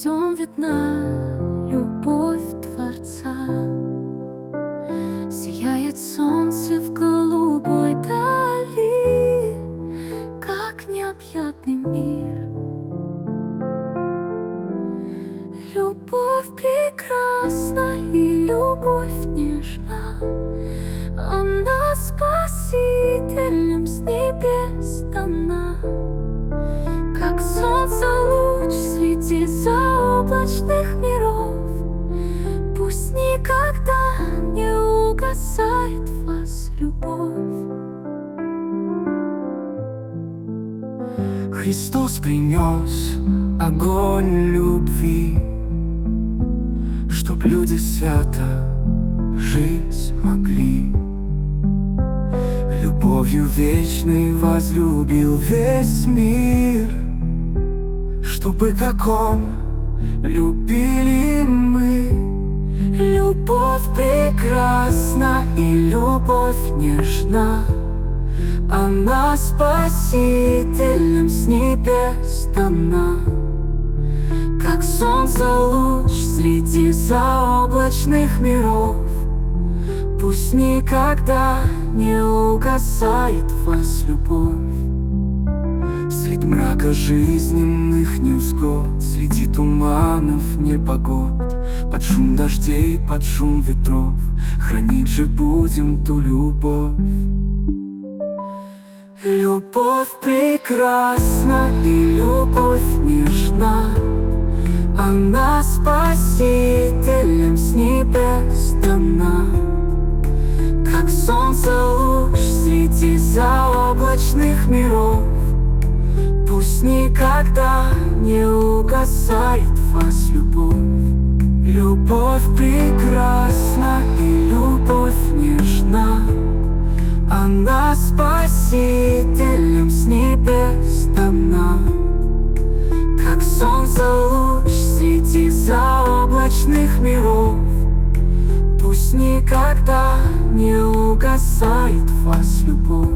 всем видна любовь Творца. Сияет солнце в голубой дали, как необъятный мир. Любовь прекрасна и любовь нежна, она спасителем с небес дана. Как солнце луч среди заоблачных миров, пусть никогда не угасает в вас любовь. Христос принес огонь любви, чтоб люди свято жить могли. Любовью вечной возлюбил весь мир, чтобы как Он любили мы. Любовь прекрасна и любовь нежна, она спасителем с небес дана. Как солнце луч среди заоблачных миров, пусть никогда не угасает в вас любовь. Среди мрака жизненных невзгод, среди туманов непогод, под шум дождей, под шум ветров, хранить же будем ту любовь. Любовь прекрасна и любовь нежна, она спасителем с небес дана. Как солнце луч среди заоблачных миров, пусть никогда не угасает в вас любовь. Любовь прекрасна и любовь нежна, она спасителем с небес дана. Как солнце луч среди заоблачных миров, пусть никогда не угасает в вас любовь.